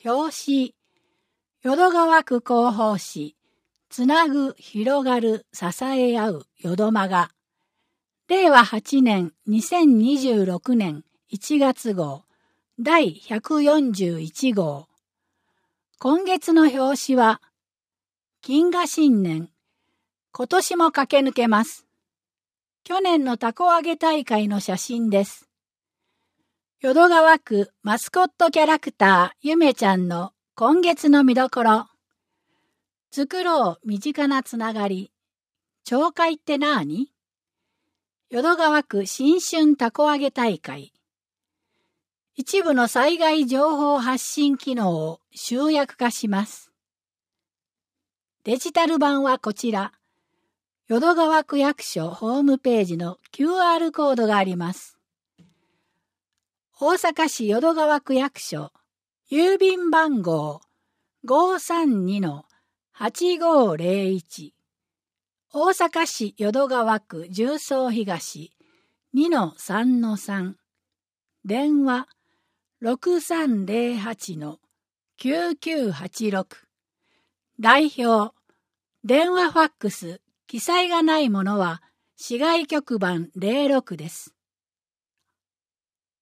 表紙、淀川区広報誌、つなぐ、広がる、支え合う、淀間が、令和8年2026年1月号、第141号。今月の表紙は、金河新年、今年も駆け抜けます。去年の凧揚げ大会の写真です。淀川区マスコットキャラクターゆめちゃんの今月の見どころ。作ろう身近なつながり。町会ってなーに？淀川区新春凧揚げ大会。一部の災害情報発信機能を集約化します。デジタル版はこちら。淀川区役所ホームページの QR コードがあります。大阪市淀川区役所、郵便番号 532-8501、大阪市淀川区十三東 2-3-3、電話 6308-9986、代表、電話ファックス、記載がないものは市外局番06です。